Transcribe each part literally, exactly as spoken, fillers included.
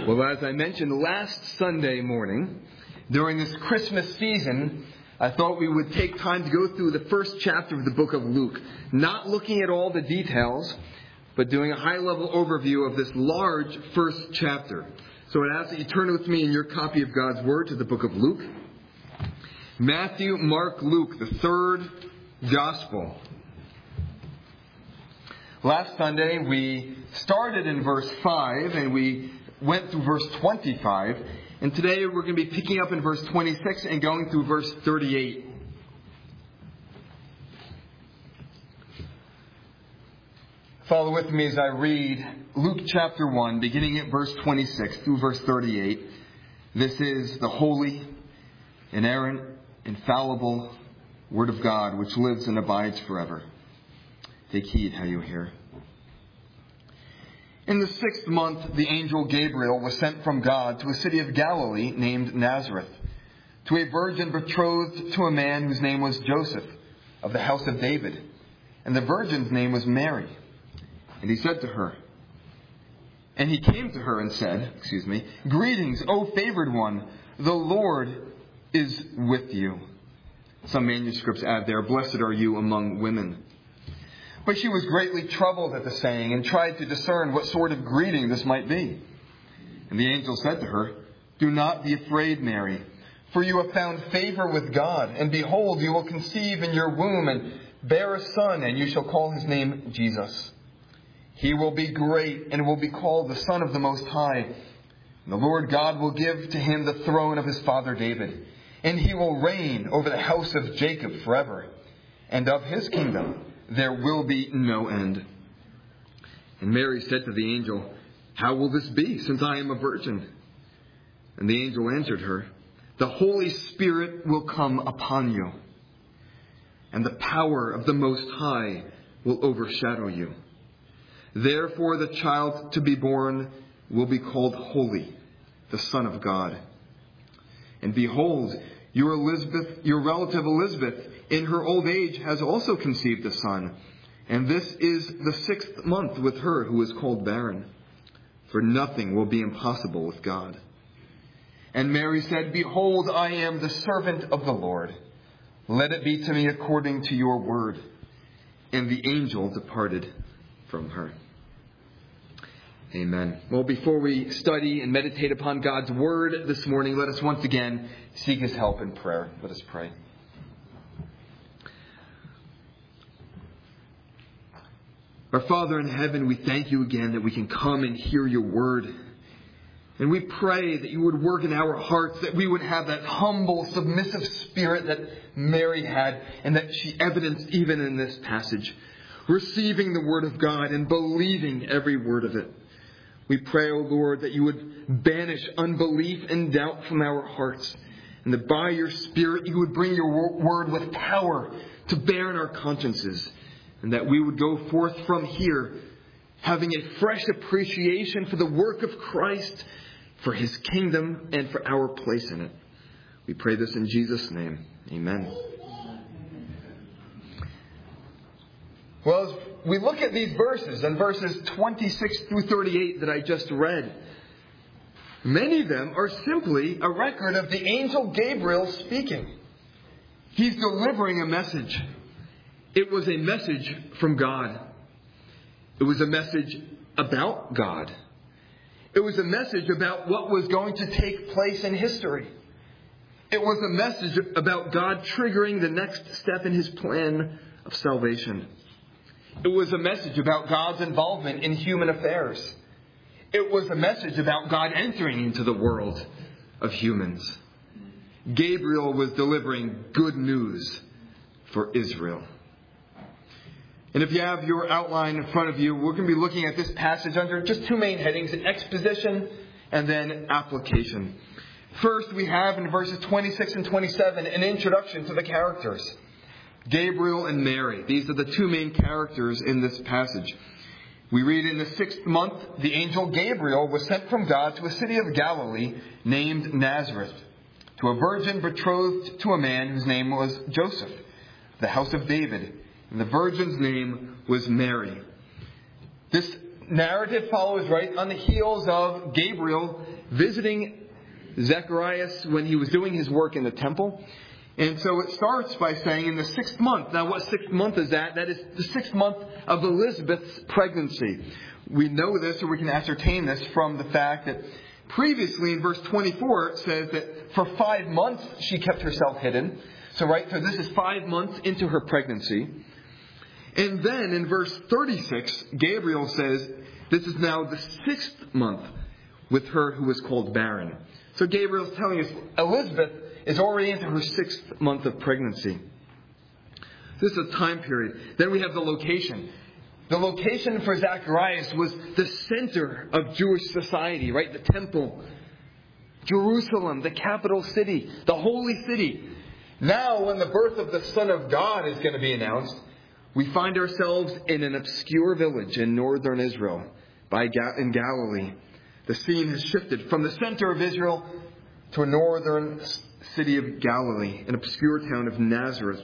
Well, as I mentioned last Sunday morning, during this Christmas season, I thought we would take time to go through the first chapter of the book of Luke, not looking at all the details, but doing a high-level overview of this large first chapter. So I'd ask that you turn with me in your copy of God's Word to the book of Luke. Matthew, Mark, Luke, the third Gospel. Last Sunday we started in verse five and we went through verse twenty-five. And today we're going to be picking up in verse twenty-six and going through verse thirty-eight. Follow with me as I read Luke chapter one, beginning at verse twenty-six through verse thirty-eight. This is the holy, inerrant, infallible Word of God, which lives and abides forever. Take heed how you hear. In the sixth month, the angel Gabriel was sent from God to a city of Galilee named Nazareth, to a virgin betrothed to a man whose name was Joseph, of the house of David. And the virgin's name was Mary. And he said to her, and he came to her and said, excuse me, "Greetings, O favored one, the Lord is with you." Some manuscripts add there, "Blessed are you among women." But she was greatly troubled at the saying and tried to discern what sort of greeting this might be. And the angel said to her, "Do not be afraid, Mary, for you have found favor with God. And behold, you will conceive in your womb and bear a son, and you shall call his name Jesus. He will be great and will be called the Son of the Most High. And the Lord God will give to him the throne of his father David. And he will reign over the house of Jacob forever. And of his kingdom there will be no end." And Mary said to the angel, "How will this be, since I am a virgin?" And the angel answered her, "The Holy Spirit will come upon you, and the power of the Most High will overshadow you. Therefore the child to be born will be called Holy, the Son of God. And behold, your Elizabeth, your relative Elizabeth, in her old age has also conceived a son. And this is the sixth month with her who is called barren. For nothing will be impossible with God." And Mary said, "Behold, I am the servant of the Lord. Let it be to me according to your word." And the angel departed from her. Amen. Well, before we study and meditate upon God's word this morning, let us once again seek his help in prayer. Let us pray. Our Father in heaven, we thank you again that we can come and hear your word. And we pray that you would work in our hearts, that we would have that humble, submissive spirit that Mary had and that she evidenced even in this passage, receiving the word of God and believing every word of it. We pray, O Lord, that you would banish unbelief and doubt from our hearts, and that by your Spirit you would bring your word with power to bear in our consciences, and that we would go forth from here having a fresh appreciation for the work of Christ, for his kingdom, and for our place in it. We pray this in Jesus' name. Amen. Well, as we look at these verses, and verses twenty-six through thirty-eight that I just read, many of them are simply a record of the angel Gabriel speaking. He's delivering a message. It was a message from God. It was a message about God. It was a message about what was going to take place in history. It was a message about God triggering the next step in his plan of salvation. It was a message about God's involvement in human affairs. It was a message about God entering into the world of humans. Gabriel was delivering good news for Israel. And if you have your outline in front of you, we're going to be looking at this passage under just two main headings: exposition and then application. First, we have in verses twenty-six and twenty-seven an introduction to the characters. Gabriel and Mary. These are the two main characters in this passage. We read, in the sixth month, the angel Gabriel was sent from God to a city of Galilee named Nazareth, to a virgin betrothed to a man whose name was Joseph, the house of David. And the virgin's name was Mary. This narrative follows right on the heels of Gabriel visiting Zacharias when he was doing his work in the temple. And so it starts by saying in the sixth month. Now, what sixth month is that? That is the sixth month of Elizabeth's pregnancy. We know this, or we can ascertain this from the fact that previously in verse twenty-four it says that for five months she kept herself hidden. So, right, so this is five months into her pregnancy. And then in verse thirty-six, Gabriel says this is now the sixth month with her who is called barren. So Gabriel is telling us Elizabeth is already into her sixth month of pregnancy. This is a time period. Then we have the location. The location for Zacharias was the center of Jewish society, right? The temple. Jerusalem, the capital city, the holy city. Now, when the birth of the Son of God is going to be announced, we find ourselves in an obscure village in northern Israel, by Ga- in Galilee. The scene has shifted from the center of Israel to a northern city of Galilee, an obscure town of Nazareth.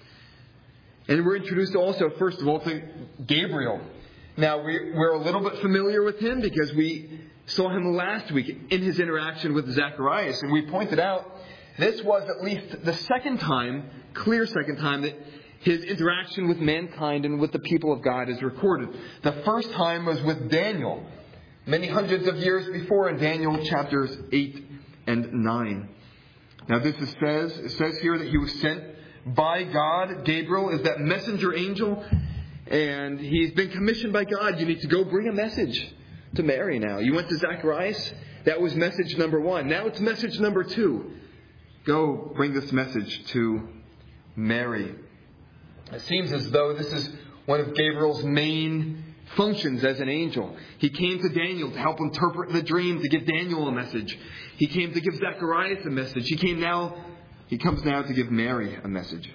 And we're introduced also, first of all, to Gabriel. Now, we, we're a little bit familiar with him because we saw him last week in his interaction with Zacharias. And we pointed out this was at least the second time, clear second time, that his interaction with mankind and with the people of God is recorded. The first time was with Daniel, many hundreds of years before, in Daniel chapters eight and nine. Now this is says, it says here that he was sent by God. Gabriel is that messenger angel, and he's been commissioned by God. You need to go bring a message to Mary now. You went to Zacharias. That was message number one. Now it's message number two. Go bring this message to Mary. It seems as though this is one of Gabriel's main functions as an angel. He came to Daniel to help interpret the dream, to give Daniel a message. He came to give Zacharias a message. He came now, he comes now to give Mary a message.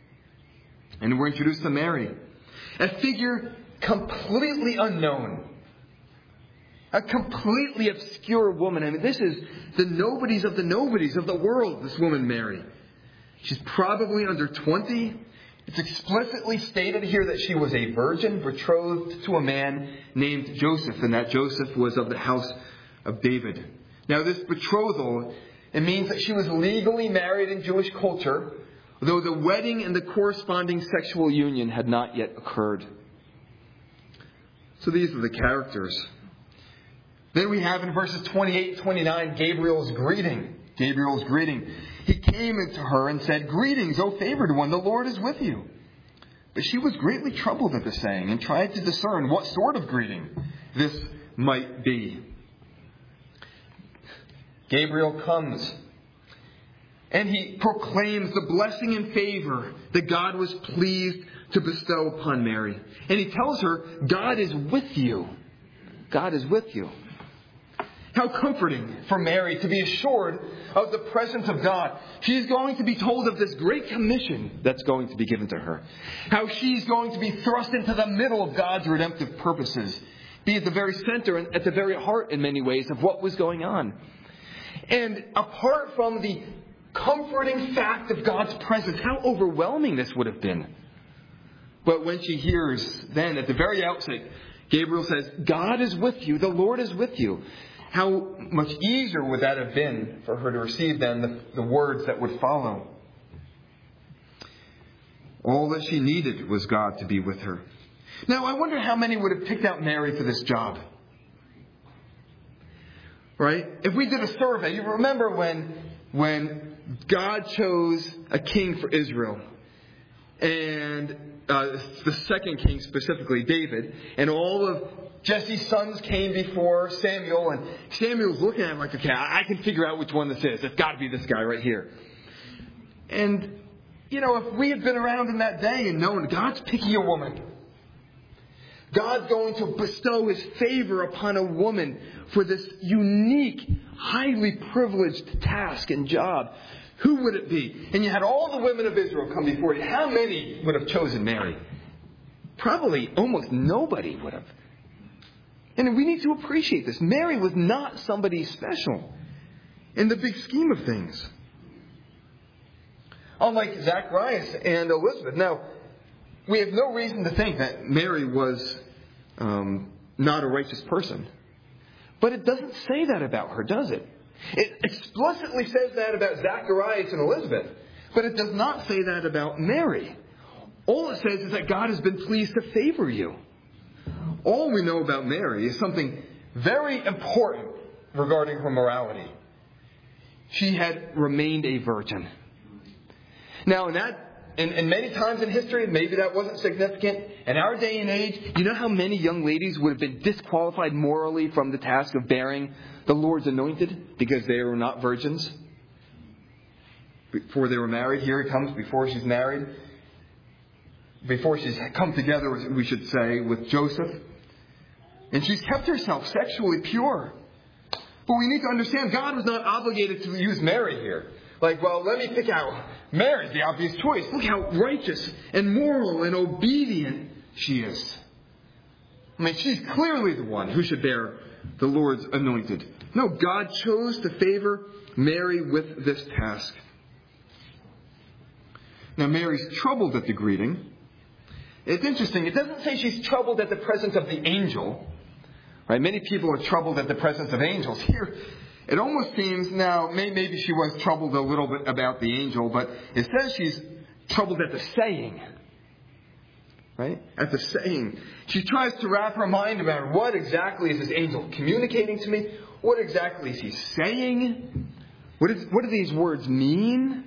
And we're introduced to Mary, a figure completely unknown. A completely obscure woman. I mean, this is the nobodies of the nobodies of the world, this woman Mary. She's probably under twenty. It's explicitly stated here that she was a virgin betrothed to a man named Joseph, and that Joseph was of the house of David. Now, this betrothal, it means that she was legally married in Jewish culture, though the wedding and the corresponding sexual union had not yet occurred. So these are the characters. Then we have in verses twenty-eight and twenty-nine Gabriel's greeting. Gabriel's greeting. He came into her and said, "Greetings, O favored one, the Lord is with you." But she was greatly troubled at the saying and tried to discern what sort of greeting this might be. Gabriel comes and he proclaims the blessing and favor that God was pleased to bestow upon Mary. And he tells her, God is with you. God is with you. How comforting for Mary to be assured of the presence of God. She's going to be told of this great commission that's going to be given to her. How she's going to be thrust into the middle of God's redemptive purposes. Be at the very center and at the very heart, in many ways, of what was going on. And apart from the comforting fact of God's presence, how overwhelming this would have been. But when she hears, then at the very outset, Gabriel says, God is with you, the Lord is with you. How much easier would that have been for her to receive then the, the words that would follow? All that she needed was God to be with her. Now, I wonder how many would have picked out Mary for this job. Right? If we did a survey, you remember when, when God chose a king for Israel, and uh, the second king specifically, David, and all of Jesse's sons came before Samuel, and Samuel's looking at him like, okay, I can figure out which one this is. It's got to be this guy right here. And, you know, if we had been around in that day and known God's picking a woman, God's going to bestow His favor upon a woman for this unique, highly privileged task and job, who would it be? And you had all the women of Israel come before you. How many would have chosen Mary? Probably almost nobody would have. And we need to appreciate this. Mary was not somebody special in the big scheme of things. Unlike Zacharias and Elizabeth. Now, we have no reason to think that Mary was um, not a righteous person. But it doesn't say that about her, does it? It explicitly says that about Zacharias and Elizabeth. But it does not say that about Mary. All it says is that God has been pleased to favor you. All we know about Mary is something very important regarding her morality. She had remained a virgin. Now, in that, and, and many times in history, maybe that wasn't significant. In our day and age, you know how many young ladies would have been disqualified morally from the task of bearing the Lord's anointed because they were not virgins? Before they were married, here it comes, before she's married. Before she's come together, we should say, with Joseph. And she's kept herself sexually pure. But we need to understand God was not obligated to use Mary here. Like, well, let me pick out Mary's the obvious choice. Look how righteous and moral and obedient she is. I mean, she's clearly the one who should bear the Lord's anointed. No, God chose to favor Mary with this task. Now, Mary's troubled at the greeting. It's interesting. It doesn't say she's troubled at the presence of the angel. Right? Many people are troubled at the presence of angels. Here, it almost seems, now, maybe she was troubled a little bit about the angel, but it says she's troubled at the saying. Right? At the saying. She tries to wrap her mind around what exactly is this angel communicating to me? What exactly is he saying? What, is, what do these words mean?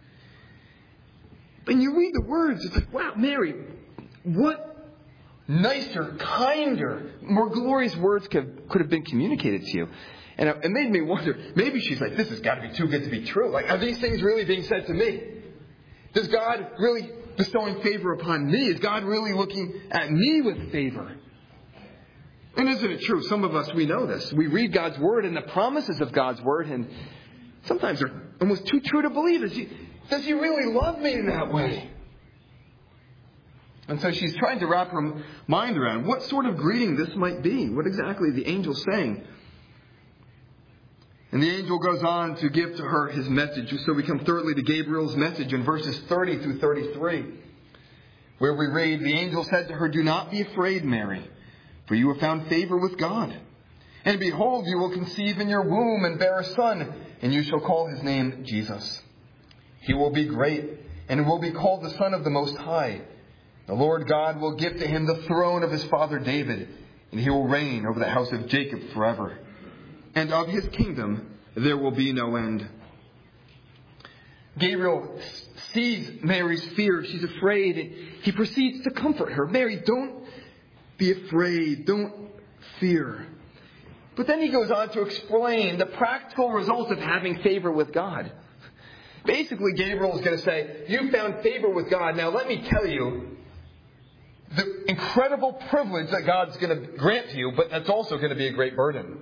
When you read the words, it's like, wow, Mary, what nicer, kinder, more glorious words could, could have been communicated to you. And it made me wonder, maybe she's like, this has got to be too good to be true. Like, are these things really being said to me? Does God really bestowing favor upon me? Is God really looking at me with favor? And isn't it true? Some of us, we know this. We read God's Word and the promises of God's Word, and sometimes they're almost too true to believe. Is he, does he really love me in that way? And so she's trying to wrap her mind around what sort of greeting this might be. What exactly the angel's saying. And the angel goes on to give to her his message. So we come thirdly to Gabriel's message in verses thirty through thirty-three, where we read, the angel said to her, "Do not be afraid, Mary, for you have found favor with God. And behold, you will conceive in your womb and bear a son, and you shall call his name Jesus. He will be great, and will be called the Son of the Most High. The Lord God will give to him the throne of his father David, and he will reign over the house of Jacob forever. And of his kingdom there will be no end." Gabriel sees Mary's fear. She's afraid. He proceeds to comfort her. Mary, don't be afraid. Don't fear. But then he goes on to explain the practical result of having favor with God. Basically, Gabriel is going to say, you found favor with God. Now let me tell you the incredible privilege that God's going to grant to you, but that's also going to be a great burden.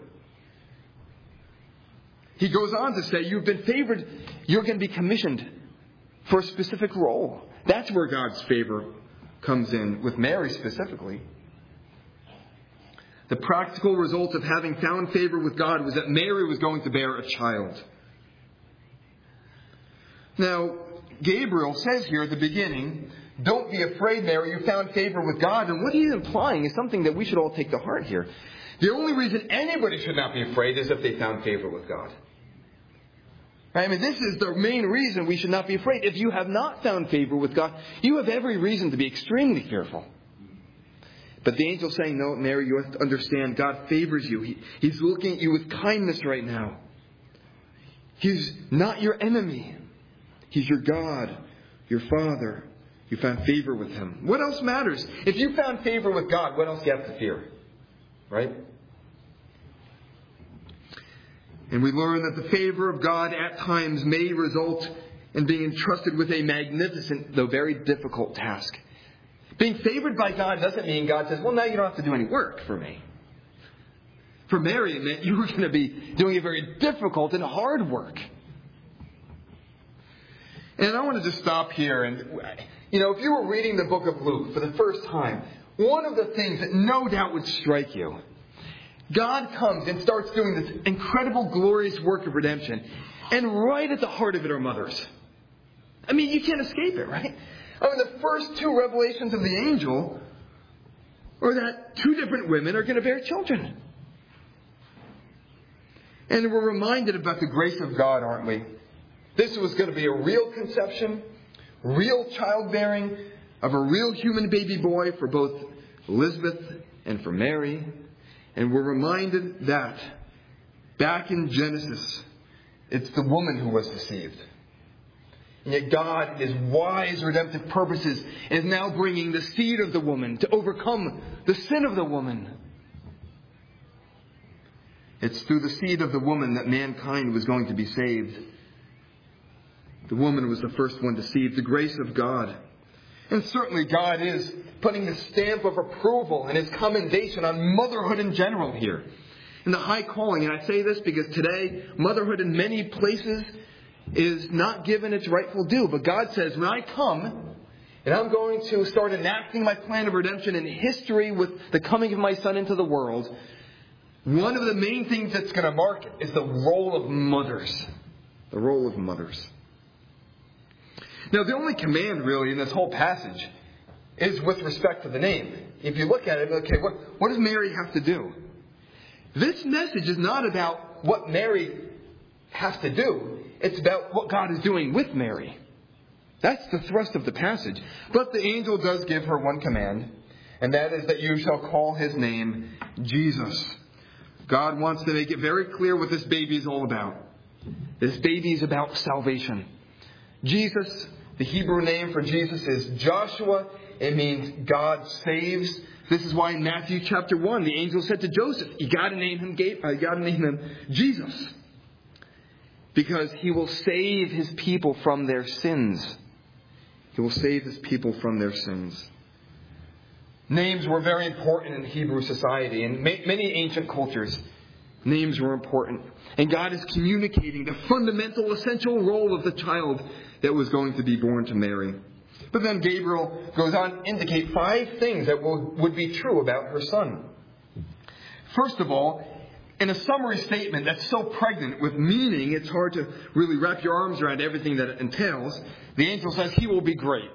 He goes on to say, you've been favored. You're going to be commissioned for a specific role. That's where God's favor comes in, with Mary specifically. The practical result of having found favor with God was that Mary was going to bear a child. Now, Gabriel says here at the beginning, don't be afraid, Mary, you found favor with God. And what he's implying is something that we should all take to heart here. The only reason anybody should not be afraid is if they found favor with God. I mean, this is the main reason we should not be afraid. If you have not found favor with God, you have every reason to be extremely fearful. But the angel's saying, no, Mary, you have to understand, God favors you. He, he's looking at you with kindness right now. He's not your enemy. He's your God, your Father. You found favor with him. What else matters? If you found favor with God, what else do you have to fear? Right? And we learn that the favor of God at times may result in being entrusted with a magnificent, though very difficult task. Being favored by God doesn't mean God says, well, now you don't have to do any work for me. For Mary, it meant you were going to be doing a very difficult and hard work. And I want to just stop here. And, you know, if you were reading the book of Luke for the first time, one of the things that no doubt would strike you, God comes and starts doing this incredible, glorious work of redemption. And right at the heart of it are mothers. I mean, you can't escape it, right? I mean, the first two revelations of the angel or that two different women are going to bear children. And we're reminded about the grace of God, aren't we? This was going to be a real conception, real childbearing of a real human baby boy for both Elizabeth and for Mary. And we're reminded that back in Genesis, it's the woman who was deceived. And yet God, in His wise redemptive purposes, is now bringing the seed of the woman to overcome the sin of the woman. It's through the seed of the woman that mankind was going to be saved. The woman was the first one deceived. The grace of God. And certainly God is putting His stamp of approval and His commendation on motherhood in general here. And the high calling, and I say this because today, motherhood in many places is not given its rightful due. But God says, when I come, and I'm going to start enacting my plan of redemption in history with the coming of my Son into the world, one of the main things that's going to mark it is the role of mothers. The role of mothers. Now, the only command, really, in this whole passage is with respect to the name. If you look at it, okay, what, what does Mary have to do? This message is not about what Mary has to do. It's about what God is doing with Mary. That's the thrust of the passage. But the angel does give her one command, and that is that you shall call His name Jesus. God wants to make it very clear what this baby is all about. This baby is about salvation. Jesus, the Hebrew name for Jesus is Joshua. It means God saves. This is why in Matthew chapter one, the angel said to Joseph, you got to name him, you got to name him Jesus, because He will save His people from their sins. He will save His people from their sins. Names were very important in Hebrew society. In many ancient cultures, names were important. And God is communicating the fundamental, essential role of the child that was going to be born to Mary. But then Gabriel goes on to indicate five things that will, would be true about her son. First of all, in a summary statement that's so pregnant with meaning, it's hard to really wrap your arms around everything that it entails. The angel says He will be great.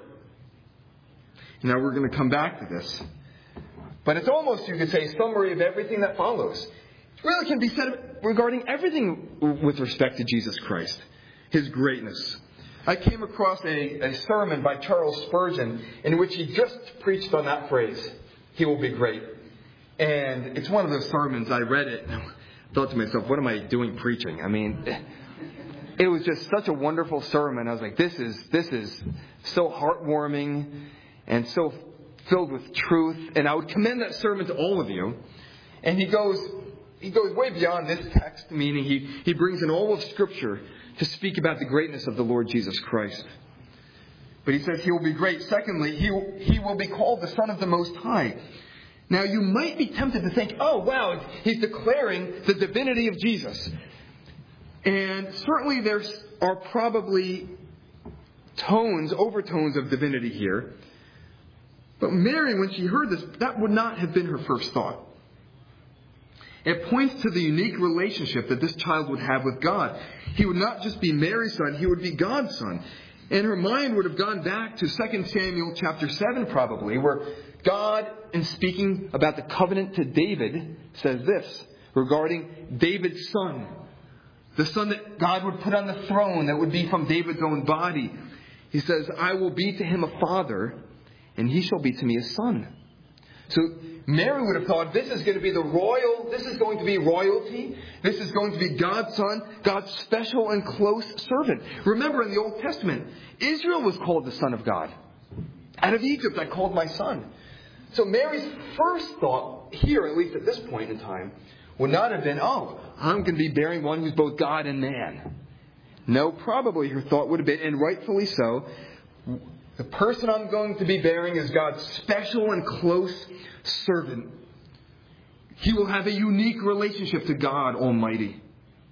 Now we're going to come back to this. But it's almost, you could say, a summary of everything that follows. It really can be said regarding everything with respect to Jesus Christ. His greatness. I came across a, a sermon by Charles Spurgeon in which he just preached on that phrase, He will be great. And it's one of those sermons, I read it and I thought to myself, what am I doing preaching? I mean, it was just such a wonderful sermon. I was like, this is this is so heartwarming and so filled with truth. And I would commend that sermon to all of you. And he goes he goes way beyond this text, meaning he, he brings in all of Scripture to speak about the greatness of the Lord Jesus Christ. But he says He will be great. Secondly, he, he will be called the Son of the Most High. Now, you might be tempted to think, oh, wow, he's declaring the divinity of Jesus. And certainly there are probably tones, overtones of divinity here. But Mary, when she heard this, that would not have been her first thought. It points to the unique relationship that this child would have with God. He would not just be Mary's son, He would be God's son. And her mind would have gone back to Second Samuel chapter seven probably, where God, in speaking about the covenant to David, says this regarding David's son. The son that God would put on the throne that would be from David's own body. He says, I will be to him a father, and he shall be to me a son. So Mary would have thought, this is going to be the royal, this is going to be royalty. This is going to be God's son, God's special and close servant. Remember in the Old Testament, Israel was called the son of God. Out of Egypt I called my son. So Mary's first thought here, at least at this point in time, would not have been, oh, I'm going to be bearing one who's both God and man. No, probably her thought would have been, and rightfully so, the person I'm going to be bearing is God's special and close servant. He will have a unique relationship to God Almighty.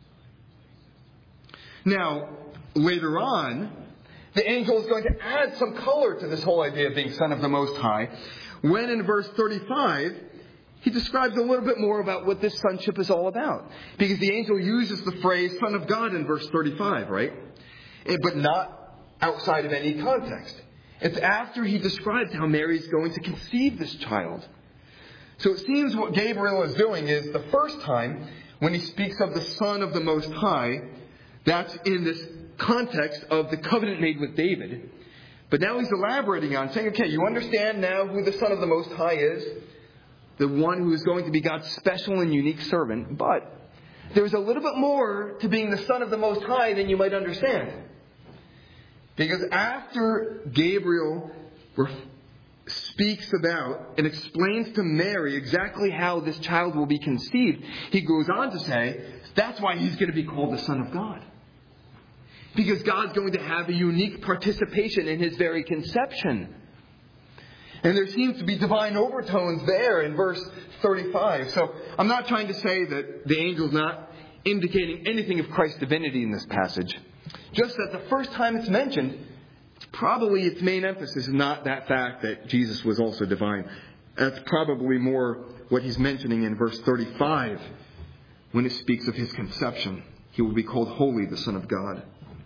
Now, later on, the angel is going to add some color to this whole idea of being Son of the Most High, when in verse thirty-five, he describes a little bit more about what this sonship is all about. Because the angel uses the phrase Son of God in verse thirty-five, right? But not outside of any context. It's after he describes how Mary is going to conceive this child. So it seems what Gabriel is doing is the first time when he speaks of the Son of the Most High, that's in this context of the covenant made with David. But now he's elaborating on saying, okay, you understand now who the Son of the Most High is? The one who is going to be God's special and unique servant. But there's a little bit more to being the Son of the Most High than you might understand. Because after Gabriel speaks about and explains to Mary exactly how this child will be conceived, he goes on to say, that's why he's going to be called the Son of God. Because God's going to have a unique participation in his very conception. And there seems to be divine overtones there in verse thirty-five. So I'm not trying to say that the angel's not indicating anything of Christ's divinity in this passage. Just that the first time it's mentioned, probably its main emphasis is not that fact that Jesus was also divine. That's probably more what he's mentioning in verse thirty-five when it speaks of his conception. He will be called Holy, the Son of God.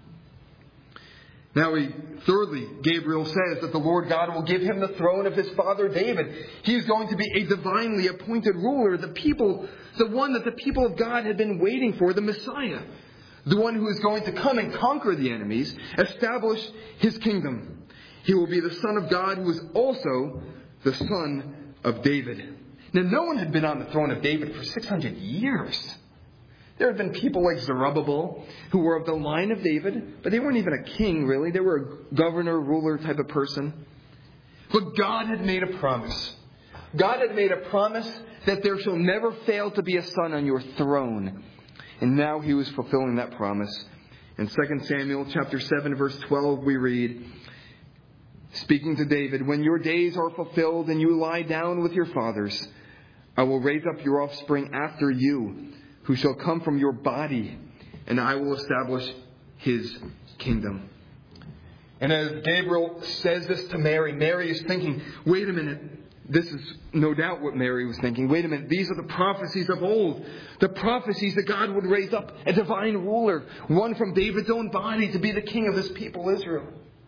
Now, he, thirdly, Gabriel says that the Lord God will give him the throne of his father David. He is going to be a divinely appointed ruler, the people, the one that the people of God had been waiting for, the Messiah. The one who is going to come and conquer the enemies, establish his kingdom. He will be the Son of God who is also the Son of David. Now, no one had been on the throne of David for six hundred years. There had been people like Zerubbabel who were of the line of David, but they weren't even a king, really. They were a governor, ruler type of person. But God had made a promise. God had made a promise that there shall never fail to be a son on your throne. And now he was fulfilling that promise. In Second Samuel chapter seven, verse twelve, we read, speaking to David, when your days are fulfilled and you lie down with your fathers, I will raise up your offspring after you, who shall come from your body, and I will establish his kingdom. And as Gabriel says this to Mary, Mary is thinking, wait a minute, this is no doubt what Mary was thinking. Wait a minute, these are the prophecies of old. The prophecies that God would raise up a divine ruler, one from David's own body to be the king of his people Israel.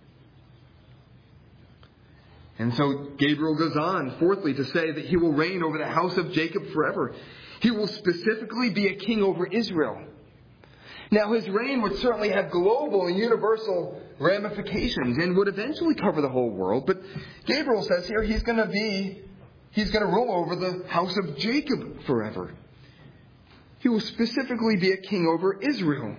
And so Gabriel goes on, fourthly, to say that he will reign over the house of Jacob forever. He will specifically be a king over Israel. Now, his reign would certainly have global and universal ramifications and would eventually cover the whole world. But Gabriel says here he's going to be, he's going to rule over the house of Jacob forever. He will specifically be a king over Israel.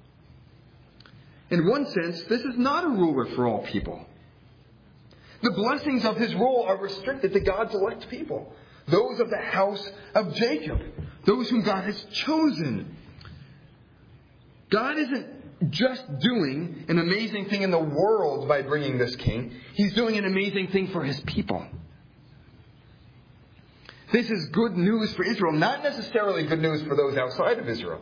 In one sense, this is not a ruler for all people. The blessings of his rule are restricted to God's elect people. Those of the house of Jacob. Those whom God has chosen. God isn't just doing an amazing thing in the world by bringing this king. He's doing an amazing thing for his people. This is good news for Israel, not necessarily good news for those outside of Israel.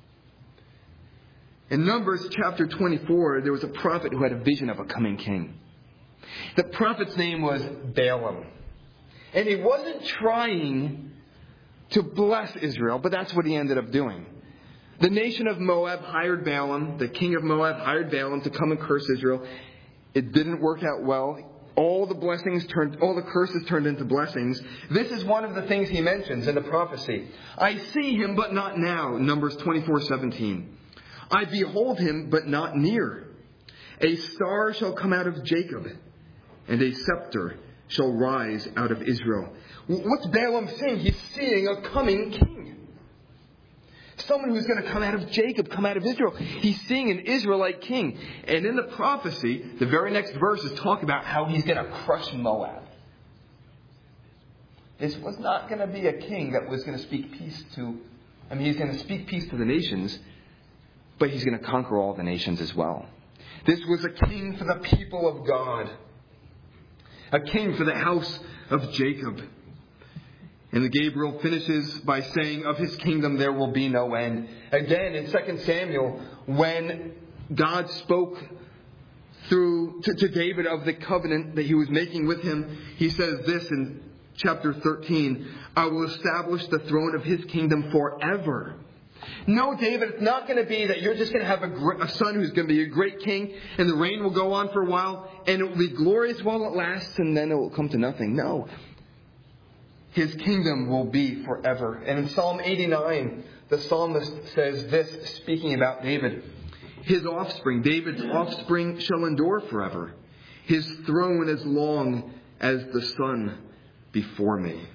In Numbers chapter twenty-four, there was a prophet who had a vision of a coming king. The prophet's name was Balaam. And he wasn't trying to bless Israel, but that's what he ended up doing. The nation of Moab hired Balaam, the king of Moab hired Balaam to come and curse Israel. It didn't work out well. All the blessings turned, all the curses turned into blessings. This is one of the things he mentions in the prophecy. I see him, but not now. Numbers twenty-four seventeen. I behold him, but not near. A star shall come out of Jacob, and a scepter shall rise out of Israel. What's Balaam seeing? He's seeing a coming king. Someone who's going to come out of Jacob, come out of Israel. He's seeing an Israelite king. And in the prophecy, the very next verses talk about how he's going to crush Moab. This was not going to be a king that was going to speak peace to, I mean, he's going to speak peace to the nations, but he's going to conquer all the nations as well. This was a king for the people of God. A king for the house of Jacob. And Gabriel finishes by saying, of his kingdom there will be no end. Again, in Second Samuel, when God spoke through to, to David of the covenant that he was making with him, he says this in chapter thirteen, I will establish the throne of his kingdom forever. No, David, it's not going to be that you're just going to have a, a son who's going to be a great king and the reign will go on for a while and it will be glorious while it lasts and then it will come to nothing. No. His kingdom will be forever. And in Psalm eighty-nine, the psalmist says this, speaking about David. His offspring, David's offspring, shall endure forever. His throne as long as the sun before me.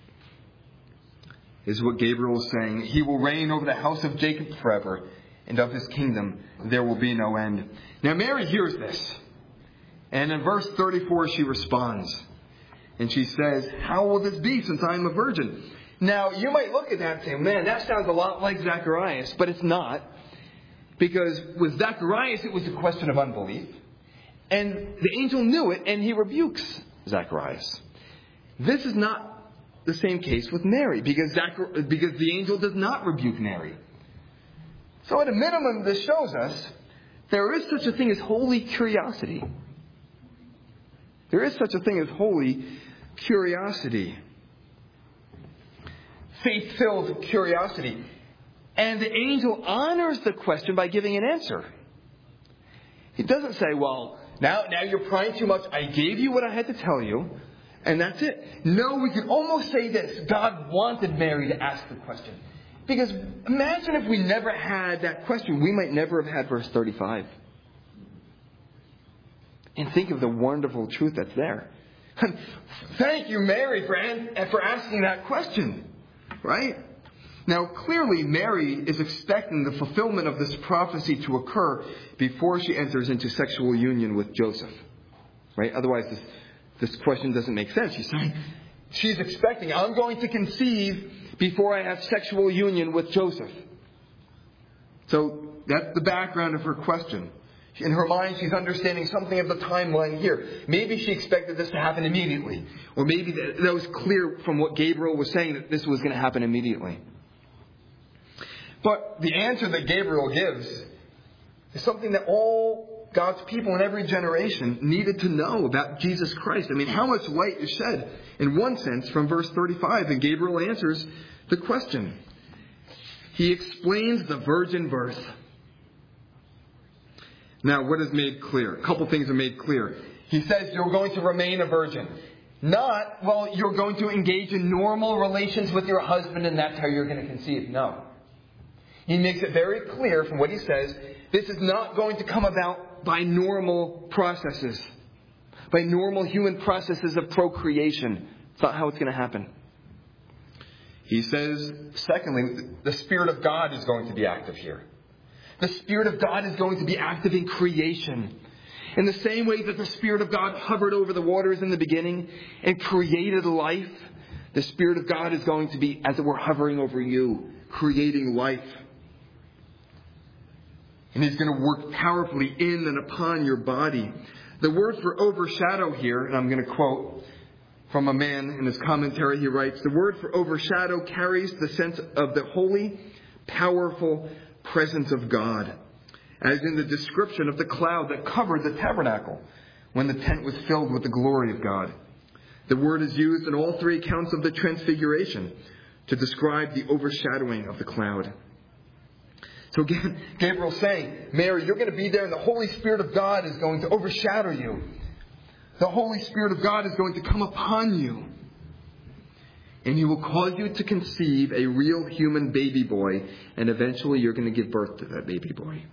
Is what Gabriel is saying. He will reign over the house of Jacob forever, and of his kingdom there will be no end. Now Mary hears this. And in verse thirty-four she responds. And she says, how will this be since I am a virgin? Now, you might look at that and say, man, that sounds a lot like Zacharias, but it's not. Because with Zacharias, it was a question of unbelief. And the angel knew it, and he rebukes Zacharias. This is not the same case with Mary, because, Zachar- because the angel does not rebuke Mary. So at a minimum, this shows us there is such a thing as holy curiosity. There is such a thing as holy curiosity. Faith-filled curiosity. And the angel honors the question by giving an answer. He doesn't say, well, now, now you're prying too much. I gave you what I had to tell you, and that's it. No, we could almost say this. God wanted Mary to ask the question. Because imagine if we never had that question. We might never have had verse thirty-five. And think of the wonderful truth that's there. Thank you, Mary, for, an- for asking that question. Right? Now, clearly, Mary is expecting the fulfillment of this prophecy to occur before she enters into sexual union with Joseph. Right? Otherwise, this, this question doesn't make sense. She's saying, she's expecting, I'm going to conceive before I have sexual union with Joseph. So, that's the background of her question. In her mind, she's understanding something of the timeline here. Maybe she expected this to happen immediately. Or maybe that, that was clear from what Gabriel was saying, that this was going to happen immediately. But the answer that Gabriel gives is something that all God's people in every generation needed to know about Jesus Christ. I mean, how much light is shed, in one sense, from verse thirty-five. And Gabriel answers the question. He explains the virgin birth. Now, what is made clear? A couple things are made clear. He says you're going to remain a virgin. Not, well, you're going to engage in normal relations with your husband and that's how you're going to conceive. No. He makes it very clear from what he says, this is not going to come about by normal processes. By normal human processes of procreation. It's not how it's going to happen. He says, secondly, the Spirit of God is going to be active here. The Spirit of God is going to be active in creation. In the same way that the Spirit of God hovered over the waters in the beginning and created life, the Spirit of God is going to be, as it were, hovering over you, creating life. And He's going to work powerfully in and upon your body. The word for overshadow here, and I'm going to quote from a man in his commentary, he writes, the word for overshadow carries the sense of the holy, powerful presence of God, as in the description of the cloud that covered the tabernacle when the tent was filled with the glory of God. The word is used in all three accounts of the transfiguration to describe the overshadowing of the cloud. So again, Gabriel's saying, Mary, you're going to be there and the Holy Spirit of God is going to overshadow you. The Holy Spirit of God is going to come upon you. And He will cause you to conceive a real human baby boy. And eventually you're going to give birth to that baby boy.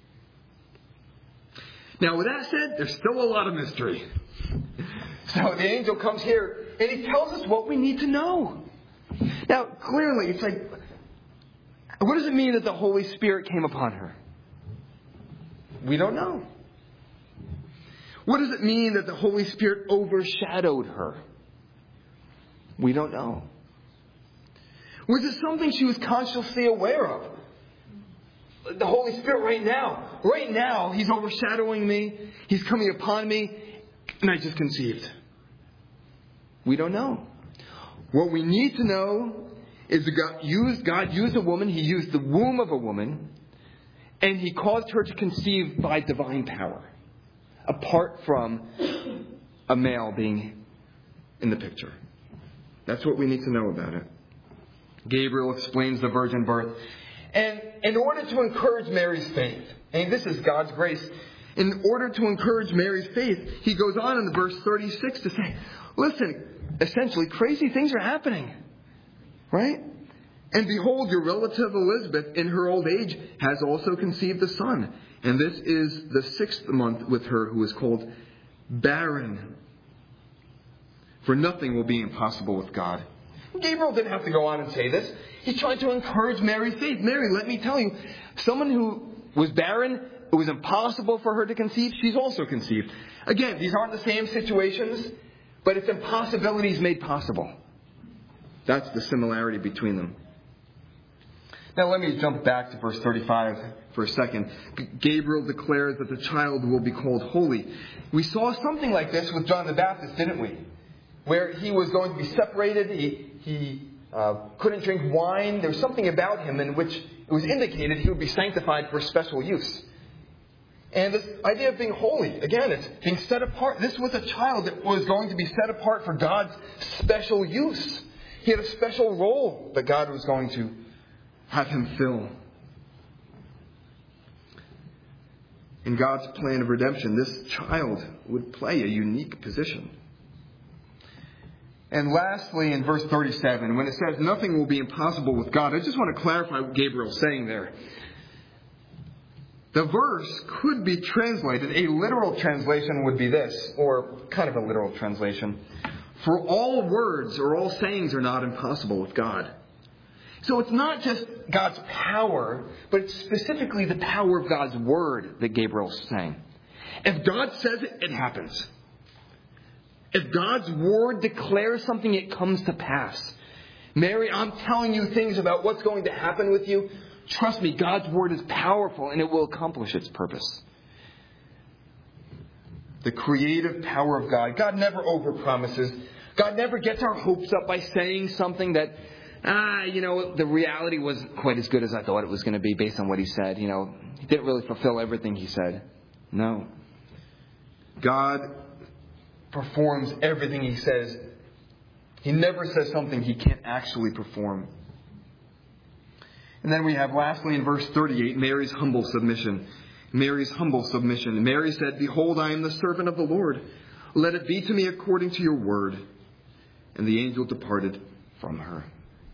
Now with that said, there's still a lot of mystery. So the angel comes here and he tells us what we need to know. Now clearly it's like, what does it mean that the Holy Spirit came upon her? We don't know. What does it mean that the Holy Spirit overshadowed her? We don't know. Was it something she was consciously aware of? The Holy Spirit right now. Right now, He's overshadowing me. He's coming upon me. And I just conceived. We don't know. What we need to know is that God used, God used a woman. He used the womb of a woman. And He caused her to conceive by divine power. Apart from a male being in the picture. That's what we need to know about it. Gabriel explains the virgin birth. And in order to encourage Mary's faith, and this is God's grace, in order to encourage Mary's faith, he goes on in the verse thirty-six to say, listen, essentially, crazy things are happening. Right? And behold, your relative Elizabeth, in her old age, has also conceived a son. And this is the sixth month with her who is called barren. For nothing will be impossible with God. Gabriel didn't have to go on and say this. He tried to encourage Mary's faith. Mary, let me tell you, someone who was barren, it was impossible for her to conceive, she's also conceived. Again, these aren't the same situations, but it's impossibilities made possible. That's the similarity between them. Now let me jump back to verse thirty-five for a second. Gabriel declares that the child will be called holy. We saw something like this with John the Baptist, didn't we? Where he was going to be separated. He, he uh, couldn't drink wine. There was something about him in which it was indicated he would be sanctified for special use. And this idea of being holy, again, it's being set apart. This was a child that was going to be set apart for God's special use. He had a special role that God was going to have him fill. In God's plan of redemption, this child would play a unique position. And lastly, in verse thirty-seven, when it says nothing will be impossible with God, I just want to clarify what Gabriel's saying there. The verse could be translated, a literal translation would be this, or kind of a literal translation. For all words or all sayings are not impossible with God. So it's not just God's power, but it's specifically the power of God's word that Gabriel's saying. If God says it, it happens. If God's word declares something, it comes to pass. Mary, I'm telling you things about what's going to happen with you. Trust me, God's word is powerful and it will accomplish its purpose. The creative power of God. God never overpromises. God never gets our hopes up by saying something that, ah, you know, the reality wasn't quite as good as I thought it was going to be based on what he said. You know, he didn't really fulfill everything he said. No. God performs everything he says. He never says something he can't actually perform. And then we have lastly in verse thirty-eight, Mary's humble submission. Mary's humble submission. Mary said, "Behold, I am the servant of the Lord. Let it be to me according to your word." And the angel departed from her.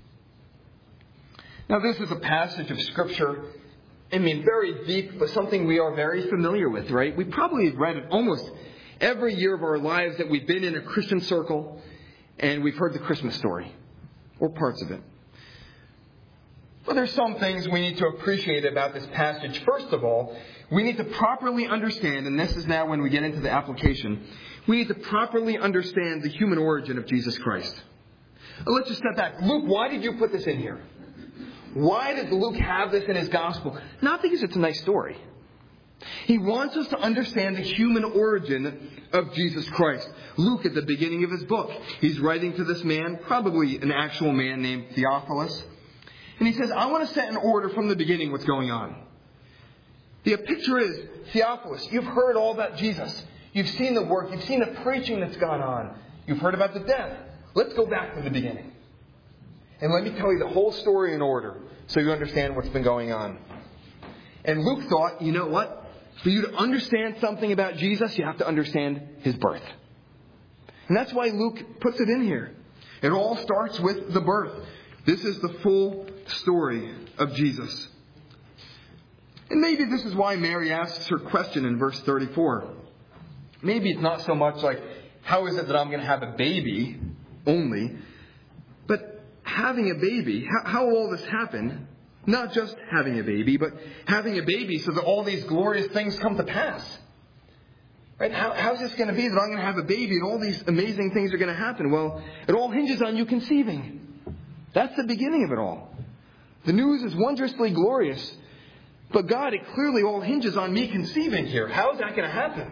Now this is a passage of Scripture, I mean, very deep, but something we are very familiar with, right? We probably have read it almost every year of our lives that we've been in a Christian circle and we've heard the Christmas story, or parts of it. But there's some things we need to appreciate about this passage. First of all, we need to properly understand, and this is now when we get into the application, we need to properly understand the human origin of Jesus Christ. Now, let's just step back. Luke, why did you put this in here? Why did Luke have this in his gospel? Not because it's a nice story. He wants us to understand the human origin of Jesus Christ. Luke, at the beginning of his book, he's writing to this man, probably an actual man named Theophilus. And he says, I want to set in order from the beginning what's going on. The picture is, Theophilus, you've heard all about Jesus. You've seen the work. You've seen the preaching that's gone on. You've heard about the death. Let's go back to the beginning. And let me tell you the whole story in order so you understand what's been going on. And Luke thought, you know what? For you to understand something about Jesus, you have to understand his birth. And that's why Luke puts it in here. It all starts with the birth. This is the full story of Jesus. And maybe this is why Mary asks her question in verse thirty-four. Maybe it's not so much like, how is it that I'm going to have a baby only? But having a baby, how, how will all this happen? Not just having a baby, but having a baby so that all these glorious things come to pass. Right? How, how's this going to be that I'm going to have a baby and all these amazing things are going to happen? Well, it all hinges on you conceiving. That's the beginning of it all. The news is wondrously glorious. But God, it clearly all hinges on me conceiving here. How is that going to happen?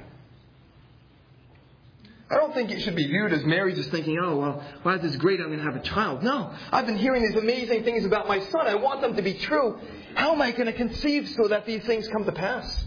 I don't think it should be viewed as Mary just thinking, oh, well, wow, this is great, I'm going to have a child. No, I've been hearing these amazing things about my son. I want them to be true. How am I going to conceive so that these things come to pass?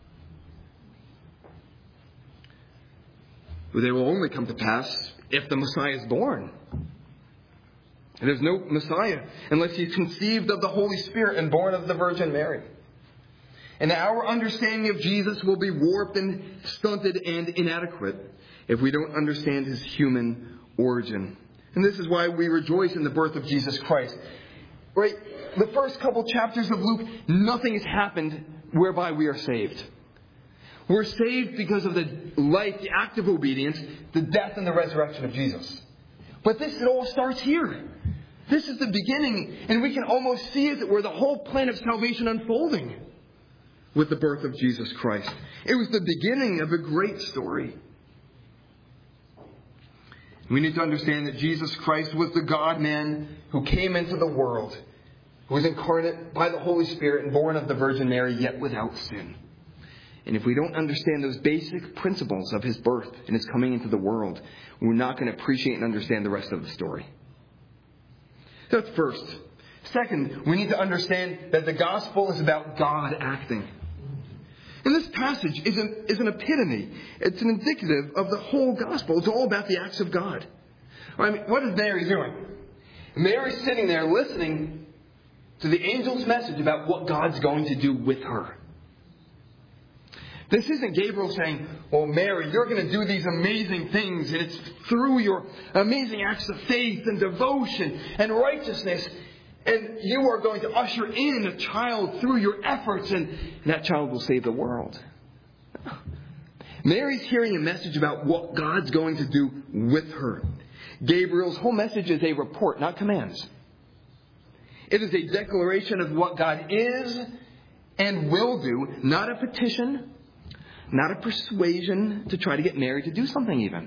Well, they will only come to pass if the Messiah is born. And there's no Messiah unless he's conceived of the Holy Spirit and born of the Virgin Mary. And our understanding of Jesus will be warped and stunted and inadequate if we don't understand his human origin. And this is why we rejoice in the birth of Jesus Christ. Right? The first couple chapters of Luke, nothing has happened whereby we are saved. We're saved because of the life, the act of obedience, the death and the resurrection of Jesus. But this, it all starts here. This is the beginning, and we can almost see, as it were, the whole plan of salvation unfolding with the birth of Jesus Christ. It was the beginning of a great story. We need to understand that Jesus Christ was the God-man who came into the world, who was incarnate by the Holy Spirit and born of the Virgin Mary, yet without sin. And if we don't understand those basic principles of his birth and his coming into the world, we're not going to appreciate and understand the rest of the story. That's first. Second, we need to understand that the gospel is about God acting. And this passage is an, is an epitome. It's an indicative of the whole gospel. It's all about the acts of God. I mean, what is Mary doing? Mary's sitting there listening to the angel's message about what God's going to do with her. This isn't Gabriel saying, well, Mary, you're going to do these amazing things, and it's through your amazing acts of faith and devotion and righteousness, and you are going to usher in a child through your efforts, and that child will save the world. Mary's hearing a message about what God's going to do with her. Gabriel's whole message is a report, not commands. It is a declaration of what God is and will do, not a petition, not a persuasion to try to get Mary to do something even.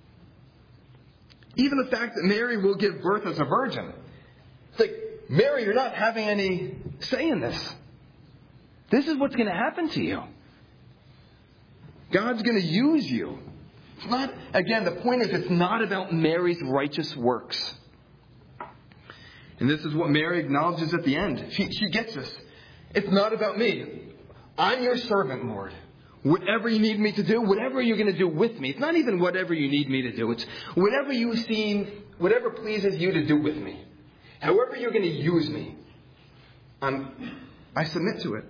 Even the fact that Mary will give birth as a virgin. It's like, Mary, you're not having any say in this. This is what's going to happen to you. God's going to use you. It's not, again, the point is it's not about Mary's righteous works. And this is what Mary acknowledges at the end. She, she gets this. It's not about me. I'm your servant, Lord. Whatever you need me to do, whatever you're going to do with me. It's not even whatever you need me to do. It's whatever you seem, whatever pleases you to do with me. However you're going to use me, I'm, I submit to it.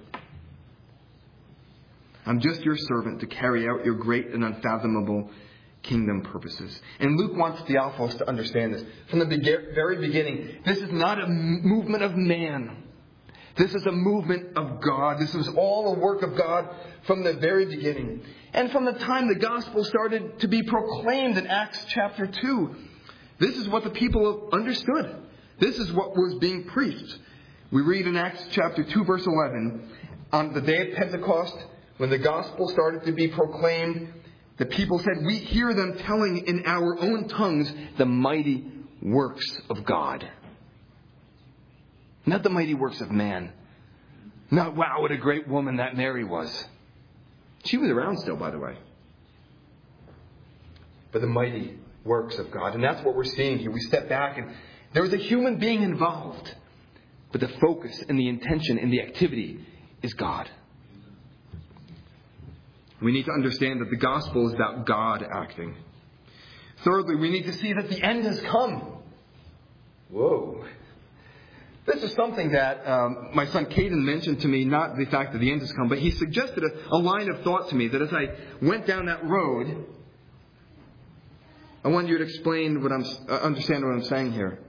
I'm just your servant to carry out your great and unfathomable kingdom purposes. And Luke wants Theophilus to understand this. From the be- very beginning, this is not a movement of man. This is a movement of God. This is all a work of God from the very beginning. And from the time the gospel started to be proclaimed in Acts chapter two, this is what the people understood. This is what was being preached. We read in Acts chapter two, verse eleven, on the day of Pentecost, when the gospel started to be proclaimed, the people said, we hear them telling in our own tongues the mighty works of God. Not the mighty works of man. Not, wow, what a great woman that Mary was. She was around still, by the way. But the mighty works of God. And that's what we're seeing here. We step back and there was a human being involved. But the focus and the intention and the activity is God. We need to understand that the gospel is about God acting. Thirdly, we need to see that the end has come. Whoa. This is something that um, my son Caden mentioned to me, not the fact that the end has come, but he suggested a, a line of thought to me that as I went down that road, I want you to explain what I'm, uh, understand what I'm saying here.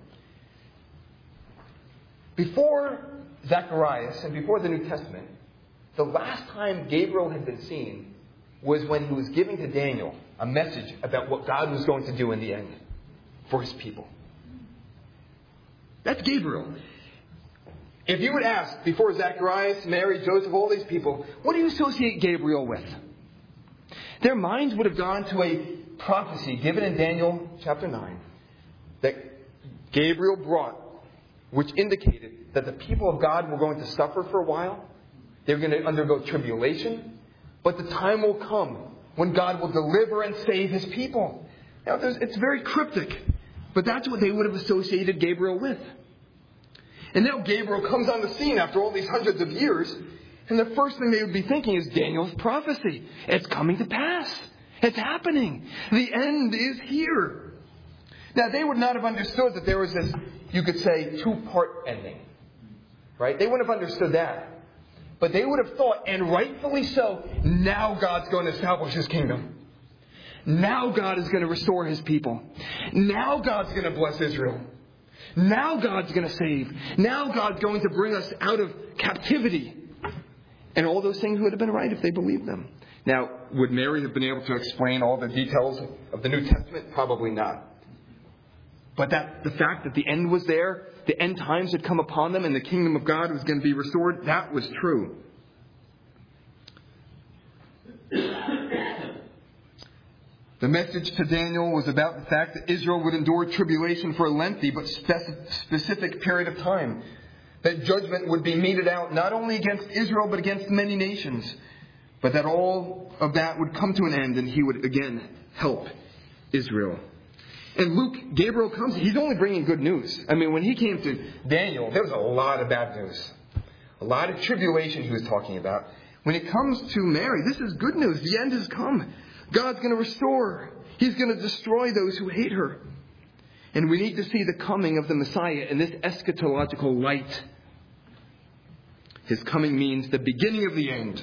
Before Zacharias and before the New Testament, the last time Gabriel had been seen was when he was giving to Daniel a message about what God was going to do in the end for his people. That's Gabriel. If you would ask, before Zacharias, Mary, Joseph, all these people, what do you associate Gabriel with? Their minds would have gone to a prophecy given in Daniel chapter nine that Gabriel brought, which indicated that the people of God were going to suffer for a while. They were going to undergo tribulation. But the time will come when God will deliver and save his people. Now, it's very cryptic, but that's what they would have associated Gabriel with. And now Gabriel comes on the scene after all these hundreds of years, and the first thing they would be thinking is Daniel's prophecy. It's coming to pass. It's happening. The end is here. Now, they would not have understood that there was this, you could say, two-part ending. Right? They wouldn't have understood that. But they would have thought, and rightfully so, now God's going to establish his kingdom. Now God is going to restore his people. Now God's going to bless Israel. Now God's going to save. Now God's going to bring us out of captivity. And all those things would have been right if they believed them. Now, would Mary have been able to explain all the details of the New Testament? Probably not. But that the fact that the end was there, the end times had come upon them, and the kingdom of God was going to be restored, that was true. The message to Daniel was about the fact that Israel would endure tribulation for a lengthy but specific period of time. That judgment would be meted out not only against Israel but against many nations. But that all of that would come to an end and he would again help Israel. And Luke, Gabriel comes, he's only bringing good news. I mean, when he came to Daniel, there was a lot of bad news. A lot of tribulation he was talking about. When it comes to Mary, this is good news. The end has come. God's going to restore. He's going to destroy those who hate her. And we need to see the coming of the Messiah in this eschatological light. His coming means the beginning of the end.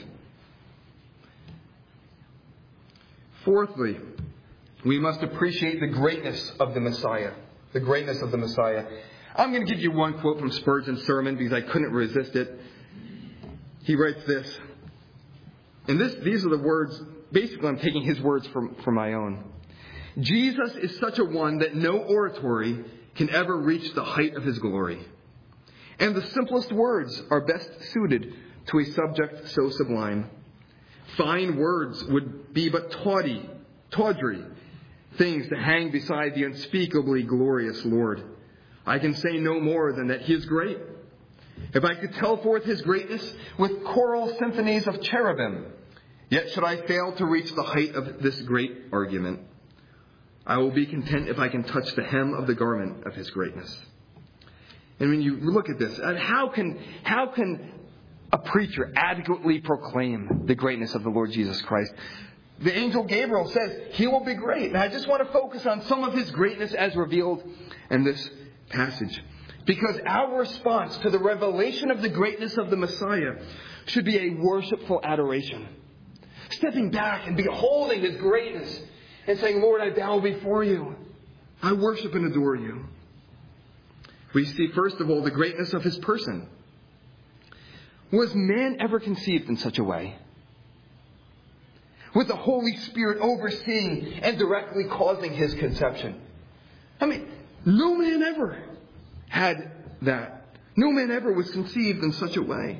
Fourthly, we must appreciate the greatness of the Messiah. The greatness of the Messiah. I'm going to give you one quote from Spurgeon's sermon because I couldn't resist it. He writes this. And this, these are the words, basically I'm taking his words from, from my own. Jesus is such a one that no oratory can ever reach the height of his glory. And the simplest words are best suited to a subject so sublime. Fine words would be but tawdry, tawdry things to hang beside the unspeakably glorious Lord. I can say no more than that he is great. If I could tell forth his greatness with choral symphonies of cherubim, yet should I fail to reach the height of this great argument, I will be content if I can touch the hem of the garment of his greatness. And when you look at this, how can, how can a preacher adequately proclaim the greatness of the Lord Jesus Christ? The angel Gabriel says he will be great. And I just want to focus on some of his greatness as revealed in this passage. Because our response to the revelation of the greatness of the Messiah should be a worshipful adoration. Stepping back and beholding his greatness and saying, Lord, I bow before you. I worship and adore you. We see, first of all, the greatness of his person. Was man ever conceived in such a way? With the Holy Spirit overseeing and directly causing his conception? I mean, no man ever had that. No man ever was conceived in such a way.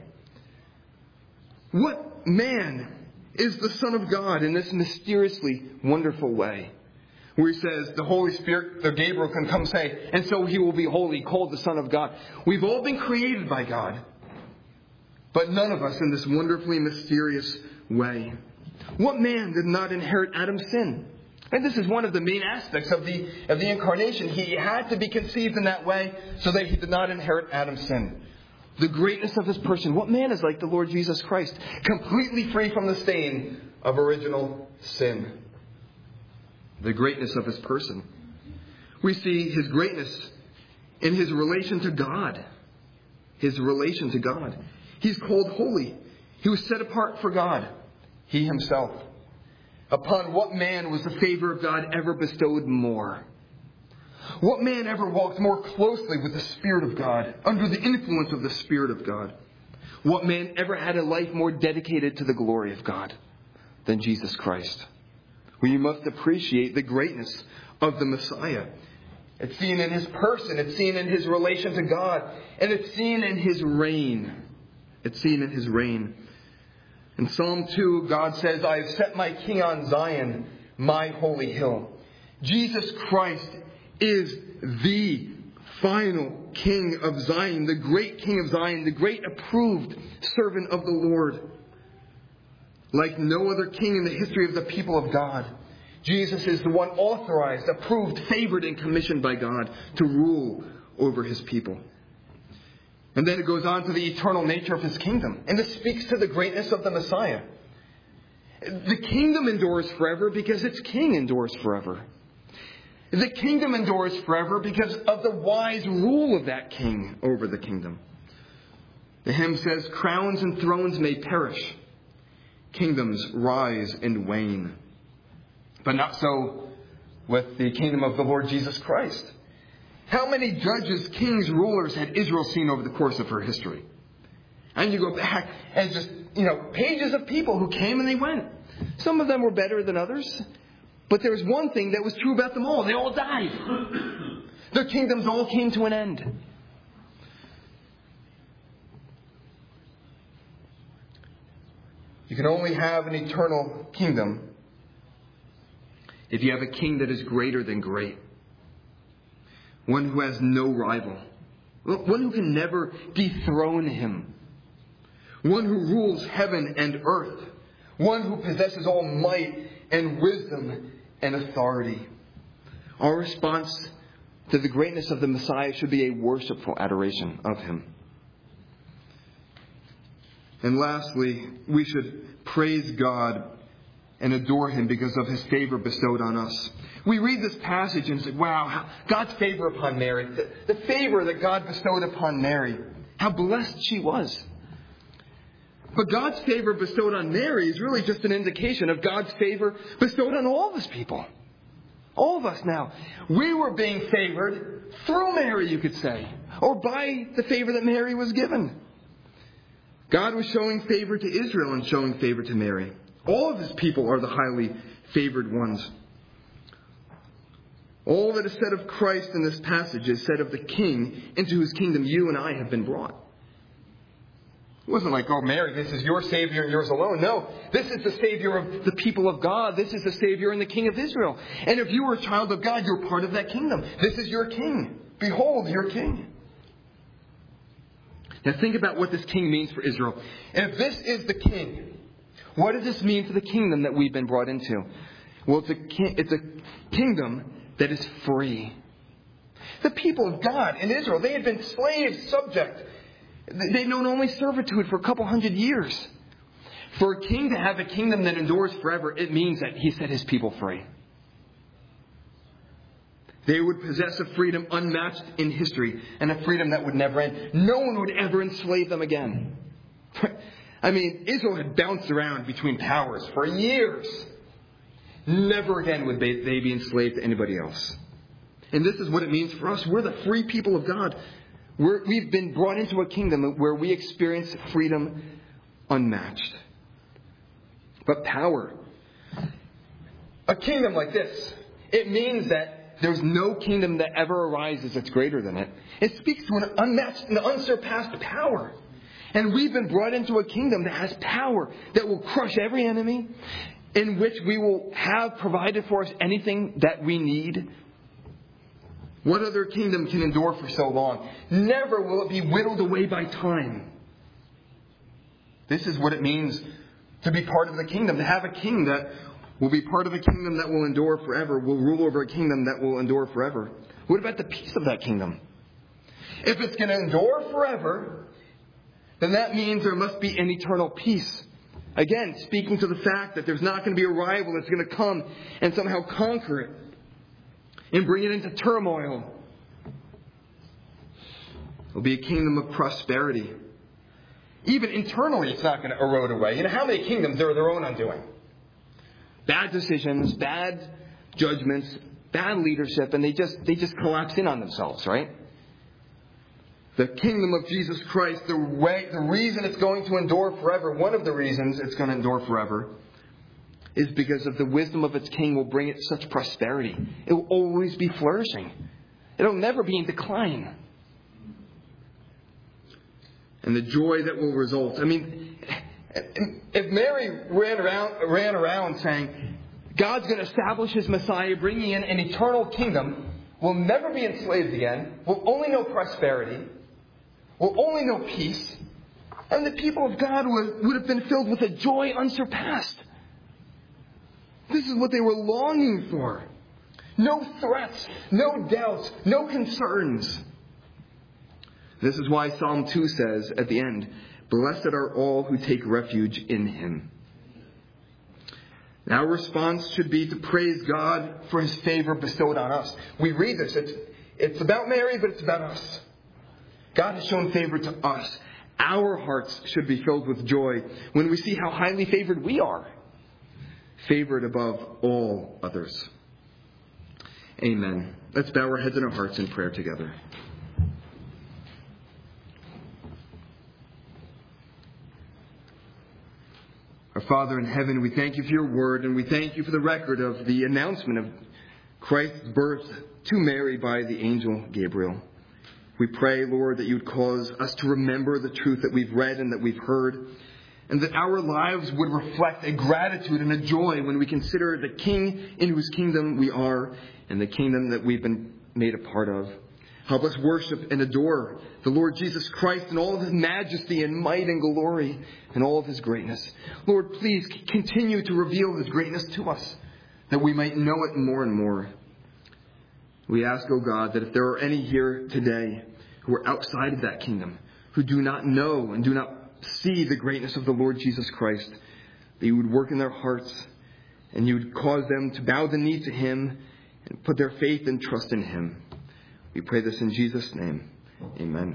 What man is the Son of God in this mysteriously wonderful way? Where he says, the Holy Spirit, the Gabriel can come say, and so he will be holy, called the Son of God. We've all been created by God. But none of us in this wonderfully mysterious way. What man did not inherit Adam's sin? And this is one of the main aspects of the, of the incarnation. He had to be conceived in that way so that he did not inherit Adam's sin. The greatness of his person. What man is like the Lord Jesus Christ? Completely free from the stain of original sin. The greatness of his person. We see his greatness in his relation to God. His relation to God. He's called holy. He was set apart for God. He himself. Upon what man was the favor of God ever bestowed more? What man ever walked more closely with the Spirit of God, under the influence of the Spirit of God? What man ever had a life more dedicated to the glory of God than Jesus Christ? We must appreciate the greatness of the Messiah. It's seen in his person, it's seen in his relation to God, and it's seen in his reign. It's seen in his reign. In Psalm two, God says, I have set my king on Zion, my holy hill. Jesus Christ is the final king of Zion, the great king of Zion, the great approved servant of the Lord. Like no other king in the history of the people of God, Jesus is the one authorized, approved, favored, and commissioned by God to rule over his people. And then it goes on to the eternal nature of his kingdom. And this speaks to the greatness of the Messiah. The kingdom endures forever because its king endures forever. The kingdom endures forever because of the wise rule of that king over the kingdom. The hymn says, crowns and thrones may perish. Kingdoms rise and wane. But not so with the kingdom of the Lord Jesus Christ. How many judges, kings, rulers had Israel seen over the course of her history? And you go back and just, you know, pages of people who came and they went. Some of them were better than others. But there was one thing that was true about them all. They all died. Their kingdoms all came to an end. You can only have an eternal kingdom if you have a king that is greater than great. One who has no rival. One who can never dethrone him. One who rules heaven and earth. One who possesses all might and wisdom and authority. Our response to the greatness of the Messiah should be a worshipful adoration of him. And lastly, we should praise God and adore him because of his favor bestowed on us. We read this passage and say, wow, God's favor upon Mary. The, the favor that God bestowed upon Mary. How blessed she was. But God's favor bestowed on Mary is really just an indication of God's favor bestowed on all of his people. All of us now. We were being favored through Mary, you could say. Or by the favor that Mary was given. God was showing favor to Israel and showing favor to Mary. All of his people are the highly favored ones. All that is said of Christ in this passage is said of the King into whose kingdom you and I have been brought. It wasn't like, oh, Mary, this is your Savior and yours alone. No, this is the Savior of the people of God. This is the Savior and the King of Israel. And if you are a child of God, you're part of that kingdom. This is your King. Behold, your King. Now think about what this King means for Israel. And if this is the King, what does this mean for the kingdom that we've been brought into? Well, it's a, it's a kingdom that is free. The people of God in Israel, they had been slaves, subject. They'd known only servitude for a couple hundred years. For a king to have a kingdom that endures forever, it means that he set his people free. They would possess a freedom unmatched in history and a freedom that would never end. No one would ever enslave them again. I mean, Israel had bounced around between powers for years. Never again would they, they be enslaved to anybody else. And this is what it means for us. We're the free people of God. We're, we've been brought into a kingdom where we experience freedom unmatched. But power. A kingdom like this, it means that there's no kingdom that ever arises that's greater than it. It speaks to an unmatched and unsurpassed power. And we've been brought into a kingdom that has power, that will crush every enemy, in which we will have provided for us anything that we need. What other kingdom can endure for so long? Never will it be whittled away by time. This is what it means to be part of the kingdom, to have a king that will be part of a kingdom that will endure forever, will rule over a kingdom that will endure forever. What about the peace of that kingdom? If it's going to endure forever, then that means there must be an eternal peace. Again, speaking to the fact that there's not going to be a rival that's going to come and somehow conquer it and bring it into turmoil. It'll be a kingdom of prosperity. Even internally, it's not going to erode away. You know, how many kingdoms are their own undoing? Bad decisions, bad judgments, bad leadership, and they just they just collapse in on themselves, right? The kingdom of Jesus Christ, the way, the reason it's going to endure forever, one of the reasons it's going to endure forever, is because of the wisdom of its king will bring it such prosperity. It will always be flourishing. It'll never be in decline. And the joy that will result. I mean, if Mary ran around, ran around saying, God's going to establish his Messiah, bringing in an eternal kingdom, we'll never be enslaved again, we'll only know prosperity, we'll only know peace, and the people of God would, would have been filled with a joy unsurpassed. This is what they were longing for. No threats, no doubts, no concerns. This is why Psalm two says at the end, blessed are all who take refuge in him. Our response should be to praise God for his favor bestowed on us. We read this. It's, it's about Mary, but it's about us. God has shown favor to us. Our hearts should be filled with joy when we see how highly favored we are. favored above all others. Amen. Let's bow our heads and our hearts in prayer together. Our Father in heaven, we thank you for your word, and we thank you for the record of the announcement of Christ's birth to Mary by the angel Gabriel. We pray, Lord, that you would cause us to remember the truth that we've read and that we've heard, and that our lives would reflect a gratitude and a joy when we consider the King in whose kingdom we are and the kingdom that we've been made a part of. Help us worship and adore the Lord Jesus Christ in all of his majesty and might and glory and all of his greatness. Lord, please continue to reveal his greatness to us, that we might know it more and more. We ask, O God, that if there are any here today who are outside of that kingdom, who do not know and do not see the greatness of the Lord Jesus Christ, that you would work in their hearts and you would cause them to bow the knee to him and put their faith and trust in him. We pray this in Jesus' name. Amen.